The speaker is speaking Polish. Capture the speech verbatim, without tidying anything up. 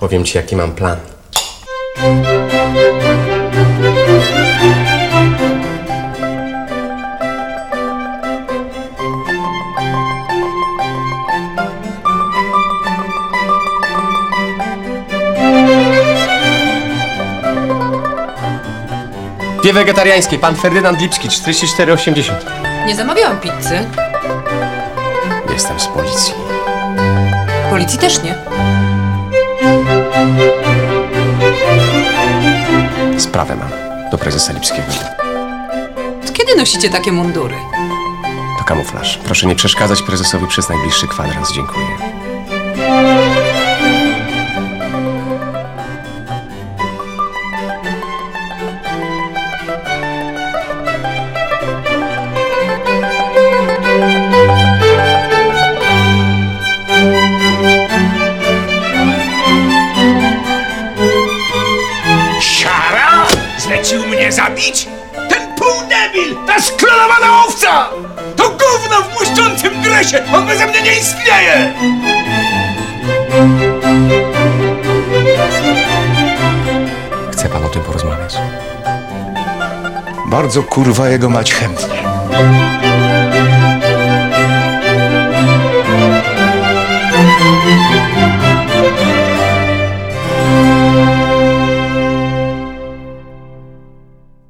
Powiem ci, jaki mam plan. Dwie wegetariańskie, pan Ferdynand Lipski, czterdzieści cztery osiemdziesiąt. Nie zamawiałam pizzy. Jestem z policji. Policji też nie. Sprawę mam do prezesa Lipskiego. Od kiedy nosicie takie mundury? To kamuflaż. Proszę nie przeszkadzać prezesowi przez najbliższy kwadrans. Dziękuję. Siara? Zlecił mnie zabić? Ten półdebil! Ta sklonowana owca! To gówno w błyszczącym dresie! On beze mnie nie istnieje! Chce pan o tym porozmawiać? Bardzo kurwa jego mać chętnie.